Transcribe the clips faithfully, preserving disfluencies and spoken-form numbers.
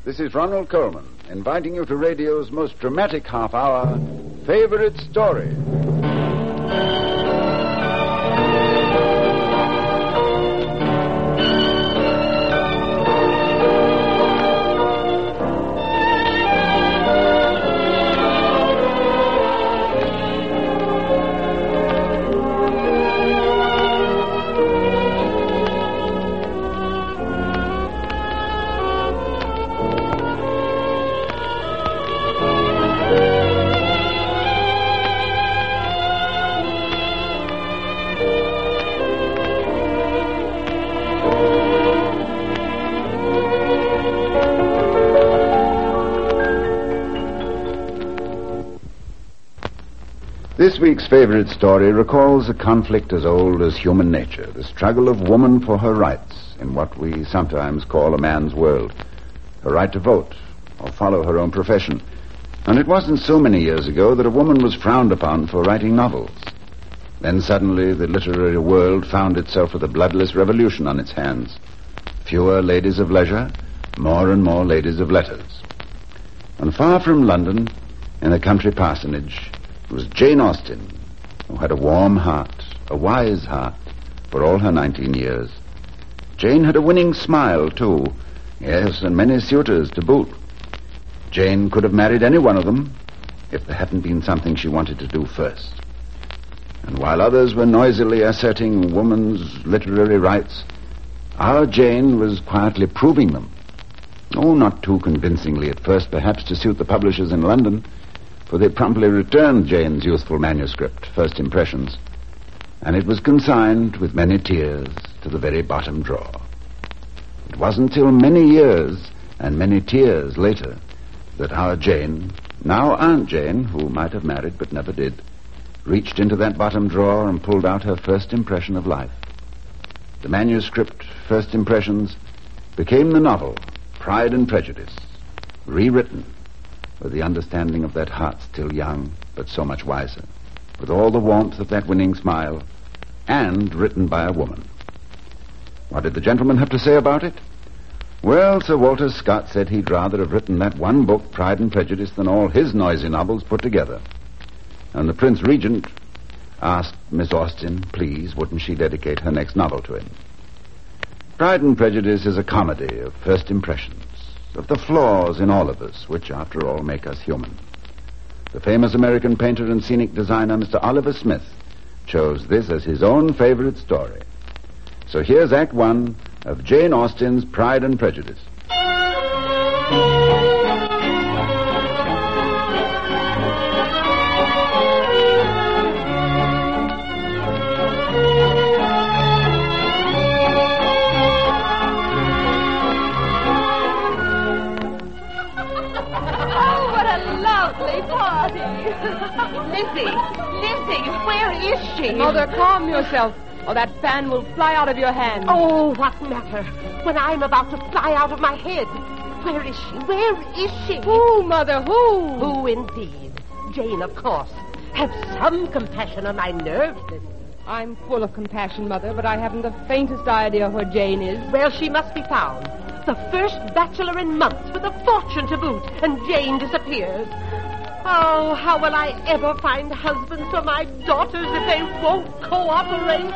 This is Ronald Coleman, inviting you to radio's most dramatic half hour, Favorite Story. This week's favorite story recalls a conflict as old as human nature, the struggle of woman for her rights in what we sometimes call a man's world, her right to vote or follow her own profession. And it wasn't so many years ago that a woman was frowned upon for writing novels. Then suddenly the literary world found itself with a bloodless revolution on its hands. Fewer ladies of leisure, more and more ladies of letters. And far from London, in a country parsonage, was Jane Austen, who had a warm heart, a wise heart, for all her nineteen years. Jane had a winning smile, too. Yes, and many suitors to boot. Jane could have married any one of them if there hadn't been something she wanted to do first. And while others were noisily asserting woman's literary rights, our Jane was quietly proving them. Oh, not too convincingly at first, perhaps, to suit the publishers in London, for they promptly returned Jane's youthful manuscript, First Impressions, and it was consigned with many tears to the very bottom drawer. It wasn't till many years and many tears later that our Jane, now Aunt Jane, who might have married but never did, reached into that bottom drawer and pulled out her first impression of life. The manuscript, First Impressions, became the novel, Pride and Prejudice, rewritten with the understanding of that heart still young, but so much wiser, with all the warmth of that winning smile, and written by a woman. What did the gentleman have to say about it? Well, Sir Walter Scott said he'd rather have written that one book, Pride and Prejudice, than all his noisy novels put together. And the Prince Regent asked Miss Austen, please, wouldn't she dedicate her next novel to him? Pride and Prejudice is a comedy of first impressions, of the flaws in all of us, which, after all, make us human. The famous American painter and scenic designer, Mister Oliver Smith, chose this as his own favorite story. So here's Act One of Jane Austen's Pride and Prejudice. Lizzie, Lizzie, where is she? Mother, calm yourself, or that fan will fly out of your hand. Oh, what matter when I'm about to fly out of my head? Where is she? Where is she? Who, Mother, who? Who, indeed? Jane, of course. Have some compassion on my nerves, Lizzie. I'm full of compassion, Mother, but I haven't the faintest idea where Jane is. Well, she must be found. The first bachelor in months with a fortune to boot, and Jane disappears. Oh, how will I ever find husbands for my daughters if they won't cooperate?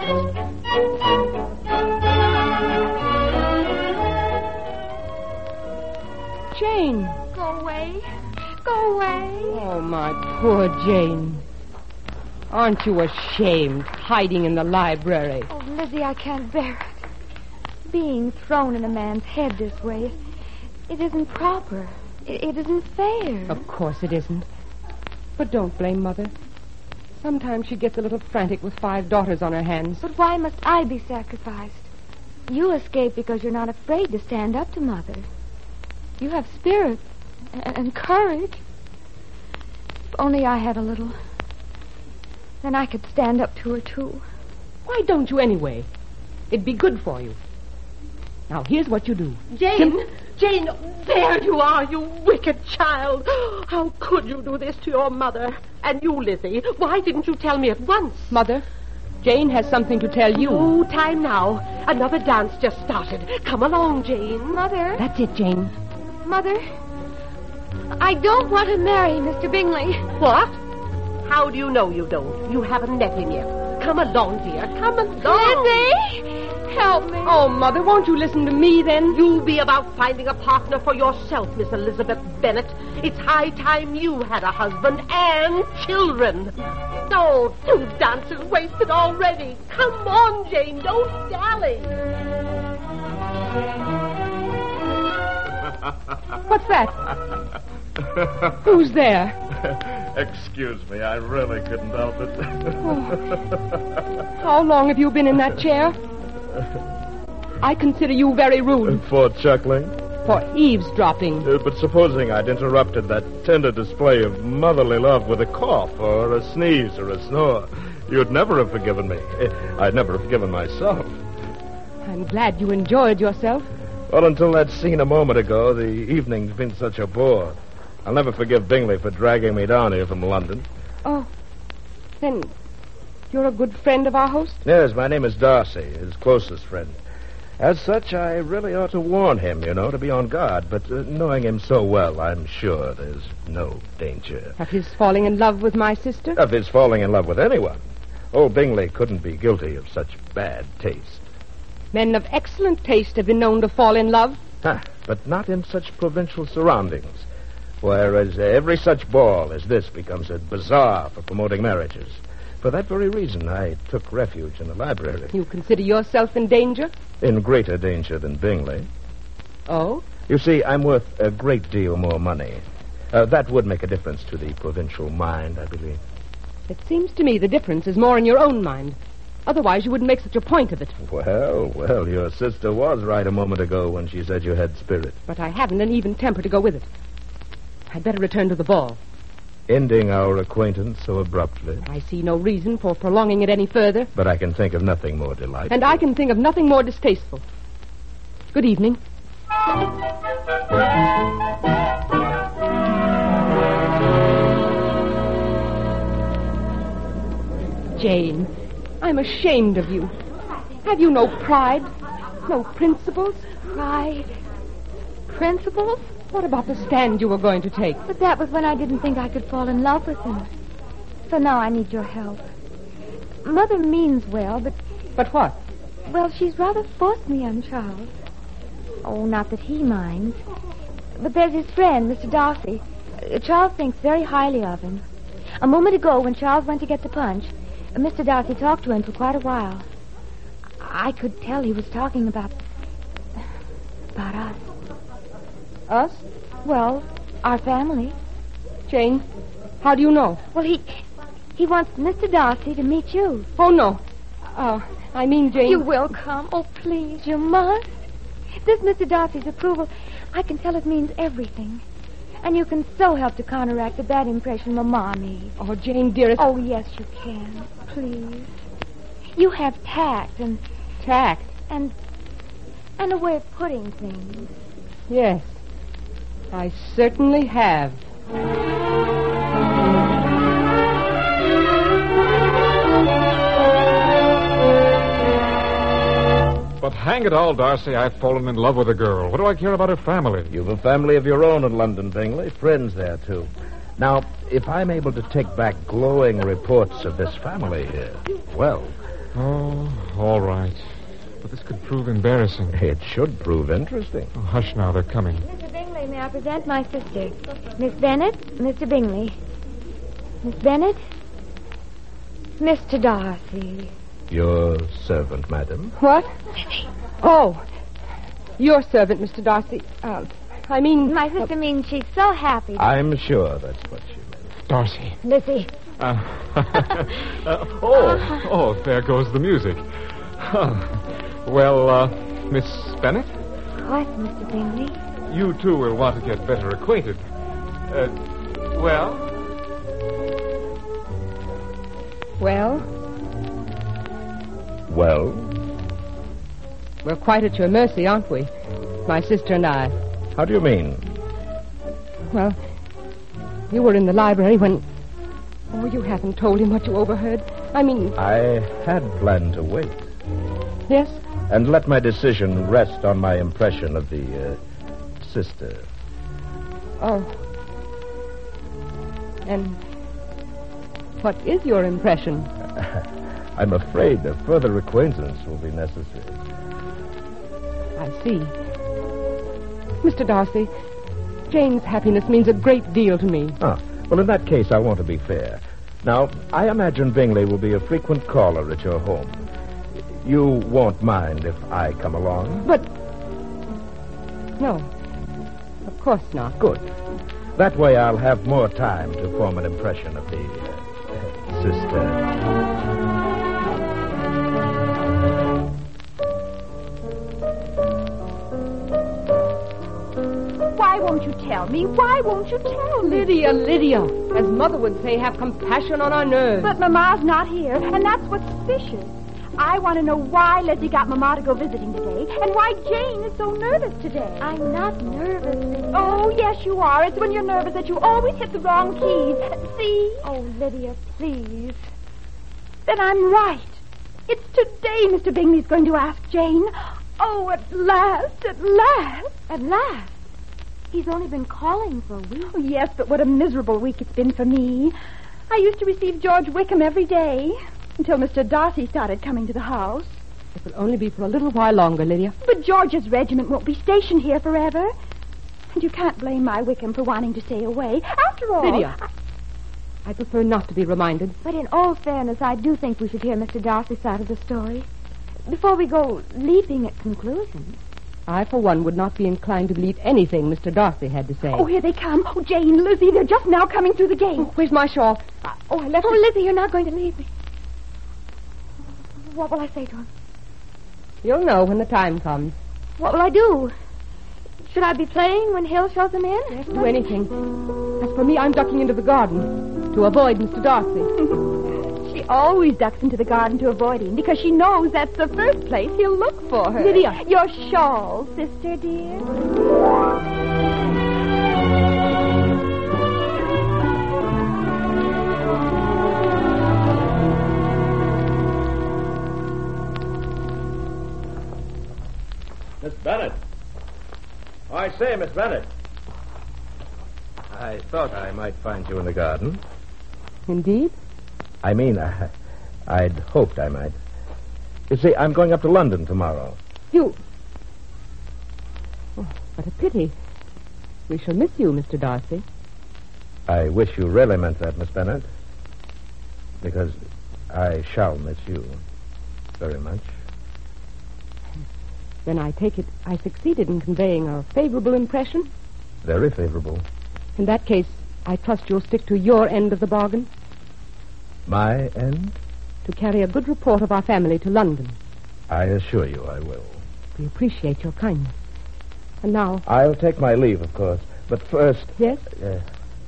Jane. Go away. Go away. Oh, my poor Jane. Aren't you ashamed, hiding in the library? Oh, Lizzie, I can't bear it. Being thrown in a man's head this way, it isn't proper. It, it isn't fair. Of course it isn't. But don't blame Mother. Sometimes she gets a little frantic with five daughters on her hands. But why must I be sacrificed? You escape because you're not afraid to stand up to Mother. You have spirit and, and courage. If only I had a little, then I could stand up to her, too. Why don't you anyway? It'd be good for you. Now, here's what you do. Jane, Sim- Jane, there you are, you wicked child. How could you do this to your mother? And you, Lizzie, why didn't you tell me at once? Mother, Jane has something to tell you. No time now. Another dance just started. Come along, Jane. Mother. That's it, Jane. Mother, I don't want to marry Mister Bingley. What? How do you know you don't? You haven't met him yet. Come along, dear. Come along. Lizzie, help me. Oh, Mother, won't you listen to me then? You be about finding a partner for yourself, Miss Elizabeth Bennet. It's high time you had a husband and children. Oh, two dances wasted already. Come on, Jane. Don't dally. What's that? Who's there? Excuse me, I really couldn't help it. Oh. How long have you been in that chair? I consider you very rude. For chuckling? For eavesdropping. Uh, but supposing I'd interrupted that tender display of motherly love with a cough or a sneeze or a snore, you'd never have forgiven me. I'd never have forgiven myself. I'm glad you enjoyed yourself. Well, until that scene a moment ago, the evening's been such a bore. I'll never forgive Bingley for dragging me down here from London. Oh, then you're a good friend of our host? Yes, my name is Darcy, his closest friend. As such, I really ought to warn him, you know, to be on guard. But uh, knowing him so well, I'm sure there's no danger. Of his falling in love with my sister? Of his falling in love with anyone. Old Bingley couldn't be guilty of such bad taste. Men of excellent taste have been known to fall in love. Ah, but not in such provincial surroundings. Whereas uh, every such ball as this becomes a bazaar for promoting marriages. For that very reason, I took refuge in the library. You consider yourself in danger? In greater danger than Bingley. Oh? You see, I'm worth a great deal more money. Uh, that would make a difference to the provincial mind, I believe. It seems to me the difference is more in your own mind. Otherwise, you wouldn't make such a point of it. Well, well, your sister was right a moment ago when she said you had spirit. But I haven't an even temper to go with it. I'd better return to the ball. Ending our acquaintance so abruptly. I see no reason for prolonging it any further. But I can think of nothing more delightful. And I can think of nothing more distasteful. Good evening. Jane, I'm ashamed of you. Have you no pride? No principles? Pride? Principles? What about the stand you were going to take? But that was when I didn't think I could fall in love with him. So now I need your help. Mother means well, but... But what? Well, she's rather forced me on Charles. Oh, not that he minds. But there's his friend, Mister Darcy. Uh, Charles thinks very highly of him. A moment ago, when Charles went to get the punch, uh, Mister Darcy talked to him for quite a while. I could tell he was talking about... about us. Us? Well, our family. Jane, how do you know? Well, he... he wants Mister Darcy to meet you. Oh, no. Uh, I mean, Jane... You will come. Oh, please, you must. This Mister Darcy's approval, I can tell it means everything. And you can so help to counteract the bad impression Mama made. Oh, Jane, dearest... Oh, yes, you can. Please. You have tact and... Tact? And... and a way of putting things. Yes. I certainly have. But hang it all, Darcy, I've fallen in love with a girl. What do I care about her family? You've a family of your own in London, Bingley. Friends there, too. Now, if I'm able to take back glowing reports of this family here, well... Oh, all right. But this could prove embarrassing. It should prove interesting. Oh, hush now, they're coming. Mister Bingley, may I present my sister? Miss Bennet, Mister Bingley. Miss Bennet, Mister Darcy. Your servant, madam. What? Oh, your servant, Mister Darcy. Uh, I mean... My sister uh, means she's so happy. I'm sure that's what she meant. Darcy. Lizzie. Uh, uh, oh, oh, there goes the music. Well, uh, Miss Bennet? What, Mister Bingley? You two will want to get better acquainted. Uh, well? Well? Well? We're quite at your mercy, aren't we? My sister and I. How do you mean? Well, you were in the library when... Oh, you haven't told him what you overheard. I mean... I had planned to wait. Yes? And let my decision rest on my impression of the uh, sister. Oh. And what is your impression? I'm afraid that further acquaintance will be necessary. I see. Mister Darcy, Jane's happiness means a great deal to me. Ah, well, in that case, I want to be fair. Now, I imagine Bingley will be a frequent caller at your home. You won't mind if I come along? But... No. Of course not. Good. That way I'll have more time to form an impression of the uh, sister. Why won't you tell me? Why won't you tell me? Lydia, Lydia. As Mother would say, have compassion on our nerves. But Mama's not here, and that's what's suspicious. I want to know why Leslie got Mama to go visiting today, and why Jane is so nervous today. I'm not nervous, Lydia. Oh, yes, you are. It's when you're nervous that you always hit the wrong keys. See? Oh, Lydia, please. Then I'm right. It's today Mister Bingley's going to ask Jane. Oh, at last, at last. At last? He's only been calling for a week. Oh, yes, but what a miserable week it's been for me. I used to receive George Wickham every day until Mister Darcy started coming to the house. It will only be for a little while longer, Lydia. But George's regiment won't be stationed here forever. And you can't blame my Wickham for wanting to stay away. After all... Lydia, I... I prefer not to be reminded. But in all fairness, I do think we should hear Mister Darcy's side of the story before we go leaping at conclusions. I, for one, would not be inclined to believe anything Mister Darcy had to say. Oh, here they come. Oh, Jane, Lizzie, they're just now coming through the gate. Oh, where's my shawl? Uh, oh, I left Oh, it... Lizzie, you're not going to leave me. What will I say to him? You'll know when the time comes. What will I do? Should I be playing when Hill shows him in? Yes, do anything. As for me, I'm ducking into the garden to avoid Mister Darcy. She always ducks into the garden to avoid him because she knows that's the first place he'll look for her. Lydia. Your shawl, sister dear. Miss Bennet. Oh, I say, Miss Bennet. I thought I might find you in the garden. Indeed? I mean, I, I'd hoped I might. You see, I'm going up to London tomorrow. You... Oh, what a pity. We shall miss you, Mister Darcy. I wish you really meant that, Miss Bennet. Because I shall miss you very much. Then I take it I succeeded in conveying a favorable impression? Very favorable. In that case, I trust you'll stick to your end of the bargain. My end? To carry a good report of our family to London. I assure you I will. We appreciate your kindness. And now... I'll take my leave, of course. But first... Yes? Uh,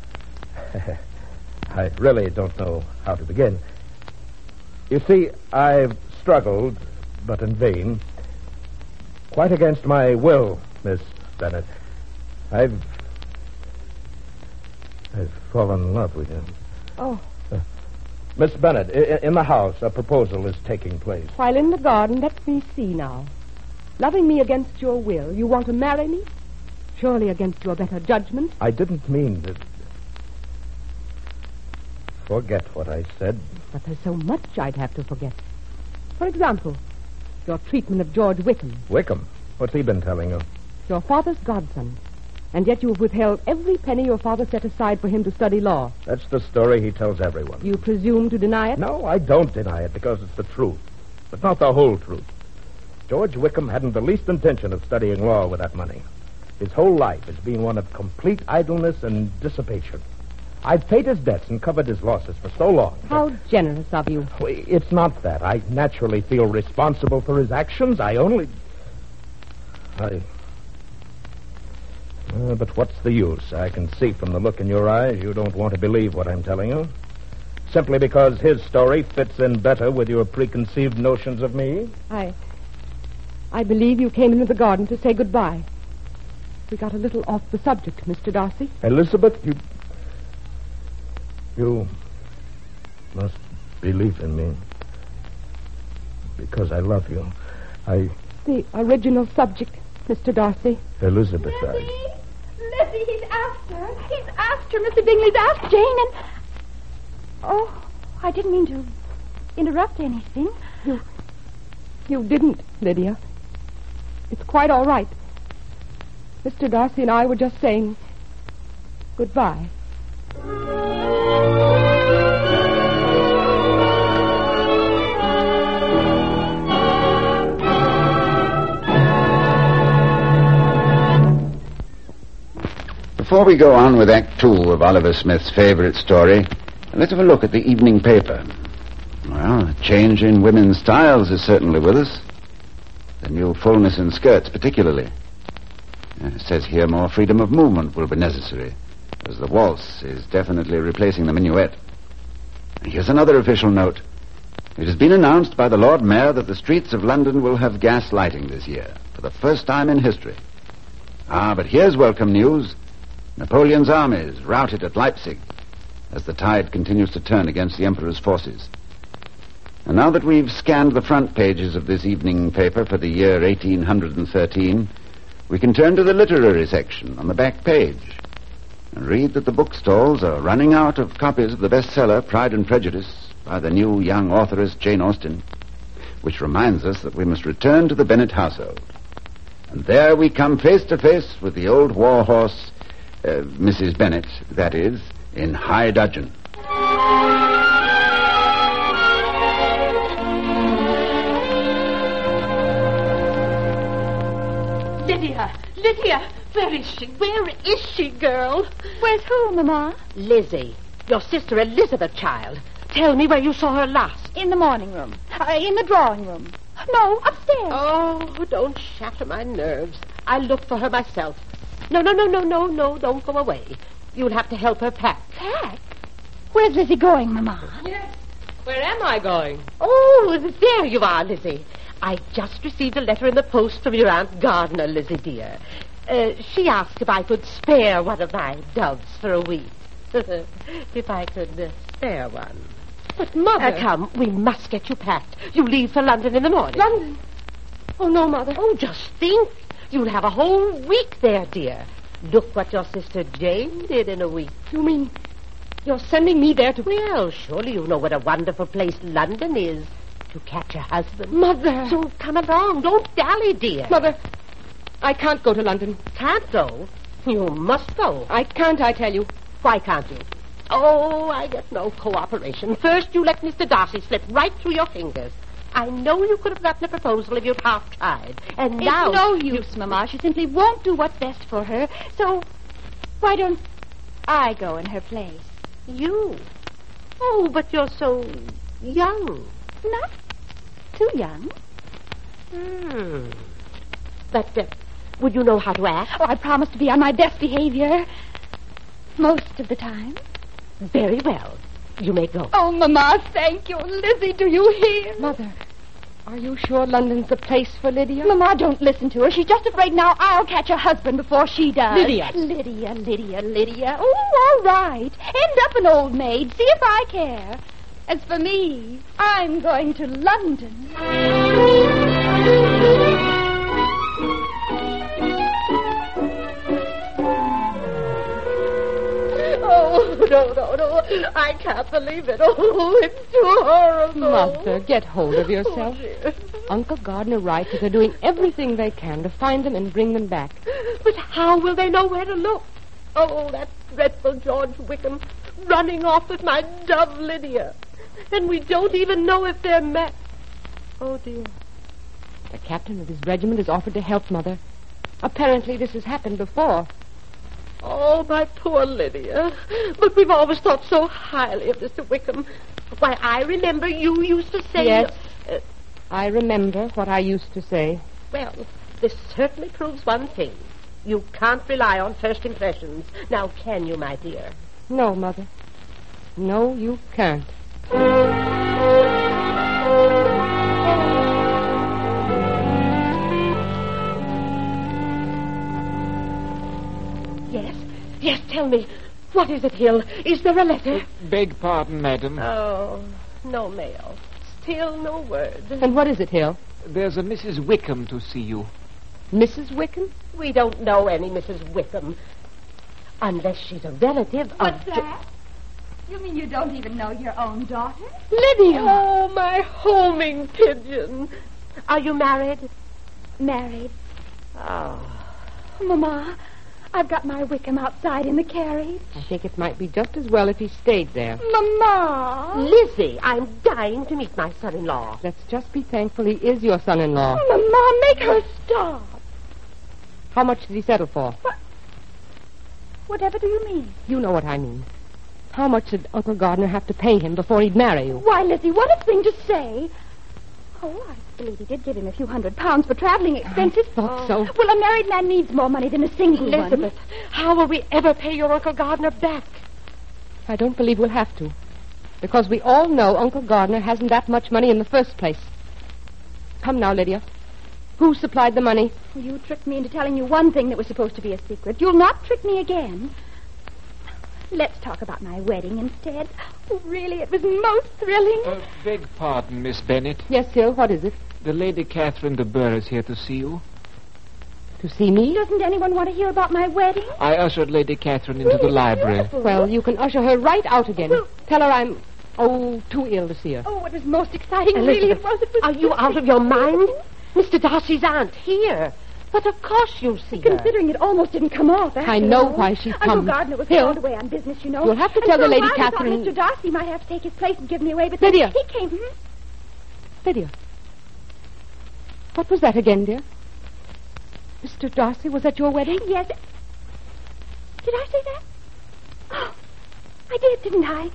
I really don't know how to begin. You see, I've struggled, but in vain, quite against my will, Miss Bennet. I've... I've fallen in love with him. Oh. Uh, Miss Bennet, I- in the house, a proposal is taking place. While in the garden, let me see now. Loving me against your will, you want to marry me? Surely against your better judgment? I didn't mean to... Forget what I said. But there's so much I'd have to forget. For example, your treatment of George Wickham. Wickham? What's he been telling you? Your father's godson. And yet you have withheld every penny your father set aside for him to study law. That's the story he tells everyone. You presume to deny it? No, I don't deny it because it's the truth. But not the whole truth. George Wickham hadn't the least intention of studying law with that money. His whole life has been one of complete idleness and dissipation. I've paid his debts and covered his losses for so long. How generous of you. Well, it's not that. I naturally feel responsible for his actions. I only... I... Uh, but what's the use? I can see from the look in your eyes you don't want to believe what I'm telling you. Simply because his story fits in better with your preconceived notions of me. I... I believe you came into the garden to say goodbye. We got a little off the subject, Mister Darcy. Elizabeth, you... You must believe in me. Because I love you. I... The original subject, Mister Darcy. Elizabeth, Lizzie! I... Lizzie, Lizzie, he's after. He's after. Mister Bingley's after Jane and... Oh, I didn't mean to interrupt anything. You... You didn't, Lydia. It's quite all right. Mister Darcy and I were just saying goodbye. Before we go on with Act Two of Oliver Smith's favorite story, let's have a look at the evening paper. Well, a change in women's styles is certainly with us. The new fullness in skirts, particularly. It says here more freedom of movement will be necessary, as the waltz is definitely replacing the minuet. Here's another official note. It has been announced by the Lord Mayor that the streets of London will have gas lighting this year, for the first time in history. Ah, but here's welcome news. Napoleon's army is routed at Leipzig, as the tide continues to turn against the Emperor's forces. And now that we've scanned the front pages of this evening paper for the year eighteen thirteen, we can turn to the literary section on the back page and read that the bookstalls are running out of copies of the bestseller Pride and Prejudice by the new young authoress Jane Austen, which reminds us that we must return to the Bennet household. And there we come face to face with the old war horse, uh, Missus Bennet, that is, in high dudgeon. Lydia, Lydia, where is she? Where is she, girl? Where's who, Mama? Lizzie, your sister Elizabeth, child. Tell me where you saw her last. In the morning room. Uh, in the drawing room. No, upstairs. Oh, don't shatter my nerves. I'll look for her myself. No, no, no, no, no, no, don't go away. You'll have to help her pack. Pack? Where's Lizzie going, Mama? Yes. Where am I going? Oh, there you are, Lizzie. I just received a letter in the post from your Aunt Gardner, Lizzie, dear. Uh, she asked if I could spare one of my doves for a week. If I could uh, spare one. But, Mother... Uh, come, we must get you packed. You leave for London in the morning. London? Oh, no, Mother. Oh, just think. You'll have a whole week there, dear. Look what your sister Jane did in a week. You mean you're sending me there to... Well, surely you know what a wonderful place London is to catch a husband. Mother! So come along. Don't dally, dear. Mother, I can't go to London. Can't go? You must go. I can't, I tell you. Why can't you? Oh, I get no cooperation. First, you let Mister Darcy slip right through your fingers. I know you could have gotten a proposal if you'd half tried. And now... It's no use, Mama. She simply won't do what's best for her. So, why don't I go in her place? You? Oh, but you're so young. Not too young. Hmm. But uh, would you know how to act? Oh, I promise to be on my best behavior. Most of the time. Very well. You may go. Oh, Mama, thank you. Lizzie, do you hear? Mother, are you sure London's the place for Lydia? Mama, don't listen to her. She's just afraid now I'll catch her husband before she does. Lydia. Lydia, Lydia, Lydia. Oh, all right. End up an old maid. See if I care. As for me, I'm going to London. Oh, no, no, no. I can't believe it. Oh, it's too horrible. Mother, get hold of yourself. Oh, dear. Uncle Gardner writes that they're doing everything they can to find them and bring them back. But how will they know where to look? Oh, that dreadful George Wickham running off with my dove Lydia. And we don't even know if they're met. Oh, dear. The captain of his regiment has offered to help, Mother. Apparently this has happened before. Oh, my poor Lydia. But we've always thought so highly of Mister Wickham. Why, I remember you used to say... Yes. Uh, I remember what I used to say. well, this certainly proves one thing. You can't rely on first impressions. Now, can you, my dear? No, Mother. No, you can't. Yes, yes, tell me. What is it, Hill? Is there a letter? Beg pardon, madam. Oh, no mail. Still no word. And what is it, Hill? There's a Missus Wickham to see you. Missus Wickham? We don't know any Missus Wickham. Unless she's a relative What's of... that? You mean you don't even know your own daughter? Lydia! Oh, my homing pigeon. Are you married? Married. Oh. Mama, I've got my Wickham outside in the carriage. I think it might be just as well if he stayed there. Mama! Lizzie, I'm dying to meet my son-in-law. Let's just be thankful he is your son-in-law. Mama, make her stop. How much did he settle for? What? Whatever do you mean? You know what I mean. How much did Uncle Gardner have to pay him before he'd marry you? Why, Lizzie, what a thing to say. Oh, I believe he did give him a few hundred pounds for traveling expenses. I thought so. Well, a married man needs more money than a single Elizabeth, one. how will we ever pay your Uncle Gardner back? I don't believe we'll have to. Because we all know Uncle Gardner hasn't that much money in the first place. Come now, Lydia. Who supplied the money? You tricked me into telling you one thing that was supposed to be a secret. You'll not trick me again. Let's talk about my wedding instead. Oh, really, it was most thrilling. Uh, beg pardon, Miss Bennett. Yes, Hill, what is it? The Lady Catherine de Bourgh is here to see you. To see me? Doesn't anyone want to hear about my wedding? I ushered Lady Catherine into the library. Beautiful. Well, you can usher her right out again. Well- Tell her I'm, oh, too ill to see her. Oh, it was most exciting. Really, it was. It was Are you out of your mind? Mister Darcy's aunt here. But of course you'll see her. Considering it almost didn't come off. after I know all. why she's Uncle come. Gardner was Hill. called away on business, you know. You'll have to And tell for the a Lady while I thought Catherine- Mister Darcy might have to take his place and give me away, but Lydia. then he came. Hmm? Lydia. What was that again, dear? Mister Darcy was at your wedding? Yes. Did I say that? Oh, I did, didn't I?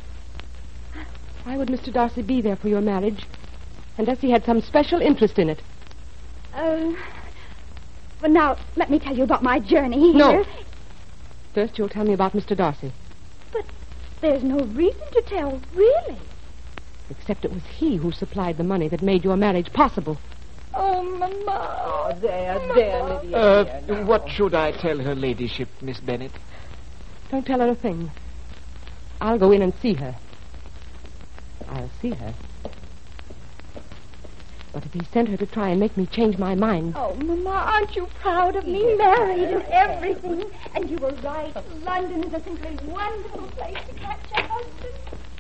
Why would Mister Darcy be there for your marriage? Unless he had some special interest in it. Uh, well, now, let me tell you about my journey here. No. First, you'll tell me about Mister Darcy. But there's no reason to tell, really. Except it was he who supplied the money that made your marriage possible. Oh, Mama. Oh, there, there, Lydia. Uh, dear, now. what should I tell her ladyship, Miss Bennett? Don't tell her a thing. I'll go in and see her. I'll see her. But if he sent her to try and make me change my mind... Oh, Mama, aren't you proud of me? Married and everything. And you were right. London is a simply wonderful place to catch a husband.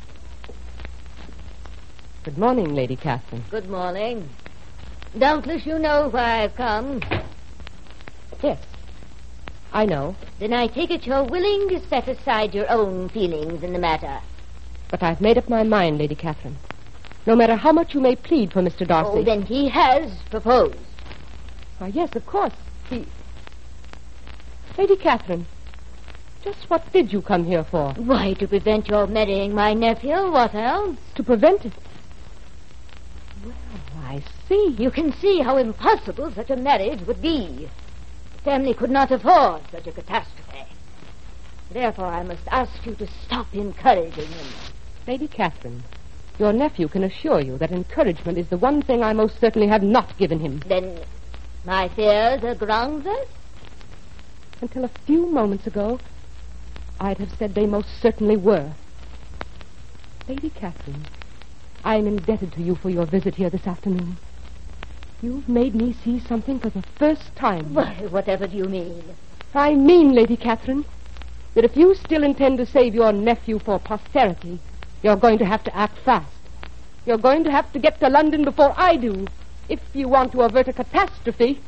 Good morning, Lady Catherine. Good morning. Doubtless you know why I've come. Yes, I know. Then I take it you're willing to set aside your own feelings in the matter. But I've made up my mind, Lady Catherine. No matter how much you may plead for Mister Darcy... Oh, then he has proposed. Why, yes, of course. He... Lady Catherine, just what did you come here for? Why, to prevent your marrying my nephew. What else? To prevent it. Well, I see. You can see how impossible such a marriage would be. The family could not afford such a catastrophe. Therefore, I must ask you to stop encouraging him. Lady Catherine, your nephew can assure you that encouragement is the one thing I most certainly have not given him. Then my fears are groundless? Until a few moments ago, I'd have said they most certainly were. Lady Catherine, I'm indebted to you for your visit here this afternoon. You've made me see something for the first time. Why, whatever do you mean? I mean, Lady Catherine, that if you still intend to save your nephew for posterity, you're going to have to act fast. You're going to have to get to London before I do, if you want to avert a catastrophe.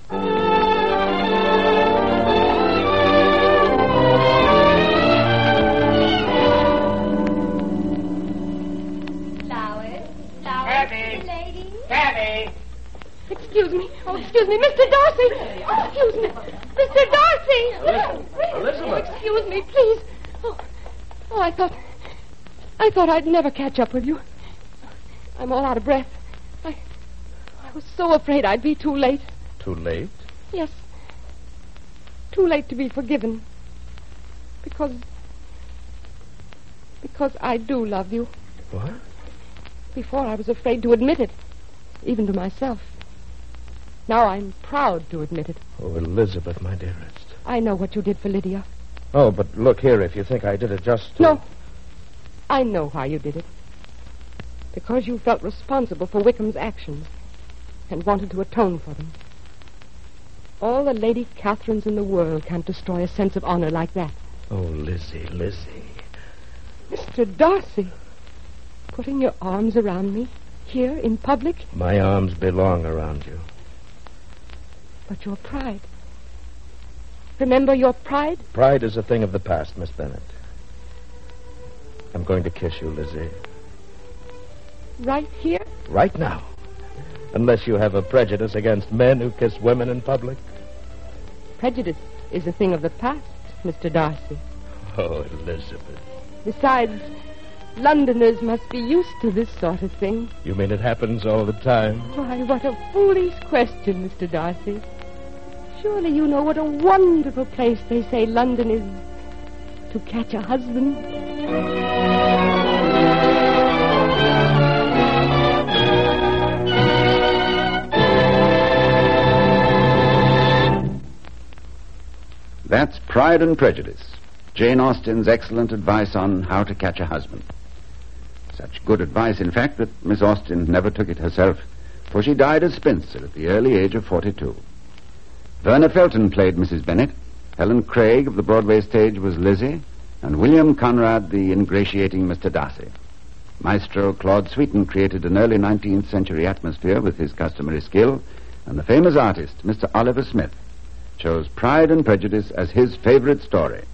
Flowers. Flowers. Cabby. Lady. Cabby! Excuse me. Oh, excuse me, Mister Darcy. Oh, excuse me. Mister Darcy. Elizabeth. Elizabeth. Oh, excuse me, please. Oh, oh, I thought... I thought I'd never catch up with you. I'm all out of breath. I... I was so afraid I'd be too late. Too late? Yes. Too late to be forgiven. Because... Because I do love you. What? Before I was afraid to admit it. Even to myself. Now I'm proud to admit it. Oh, Elizabeth, my dearest. I know what you did for Lydia. Oh, but look here, if you think I did it just to... No. I know why you did it. Because you felt responsible for Wickham's actions and wanted to atone for them. All the Lady Catherines in the world can't destroy a sense of honor like that. Oh, Lizzie, Lizzie. Mister Darcy, putting your arms around me here in public? My arms belong around you. But your pride. Remember your pride? Pride is a thing of the past, Miss Bennett. I'm going to kiss you, Lizzie. Right here? Right now. Unless you have a prejudice against men who kiss women in public. Prejudice is a thing of the past, Mister Darcy. Oh, Elizabeth. Besides, Londoners must be used to this sort of thing. You mean it happens all the time? Why, what a foolish question, Mister Darcy. Surely you know what a wonderful place they say London is to catch a husband. That's Pride and Prejudice, Jane Austen's excellent advice on how to catch a husband. Such good advice, in fact, that Miss Austen never took it herself, for she died a spinster at the early age of forty-two. Verna Felton played Missus Bennet, Helen Craig of the Broadway stage was Lizzie, and William Conrad the ingratiating Mister Darcy. Maestro Claude Sweeten created an early nineteenth century atmosphere with his customary skill, and the famous artist, Mister Oliver Smith, chose Pride and Prejudice as his favorite story.